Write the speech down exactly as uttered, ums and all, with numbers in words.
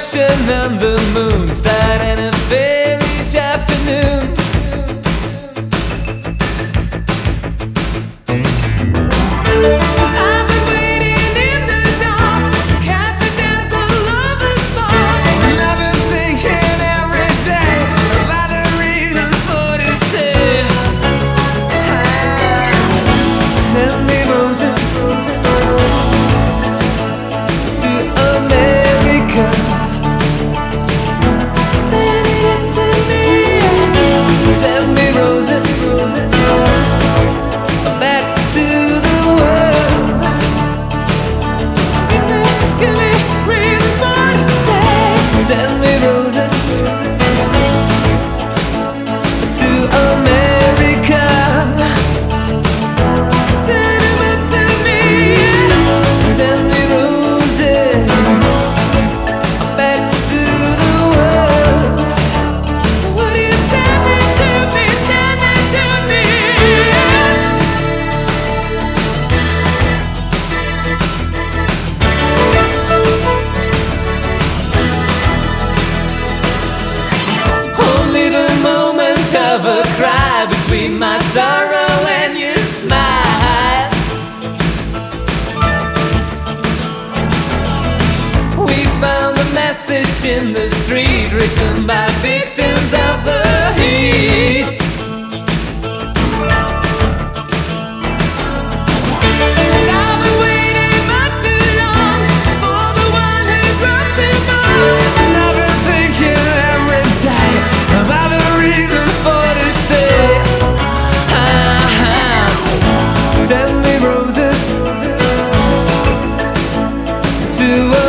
ocean and the moon start in a fair each afternoon. I've been waiting in the dark to catch a dazzle of the spark. And I've been thinking every day about the reason for this day. Send me roses to America. Send it to me. Send me roses back to the world. Give me, give me reason for to stay. Send me roses to America. Send 'em up to me. Send me roses back to the world. Would you send it to me? Send it to me. Only the moment of a cry between my sorrow and your smile. We found a message in the street written by victims of the heat. And I've been waiting much too long for the one who drops them all. And I've been thinking every day about the reason for this say. Ah, send me roses to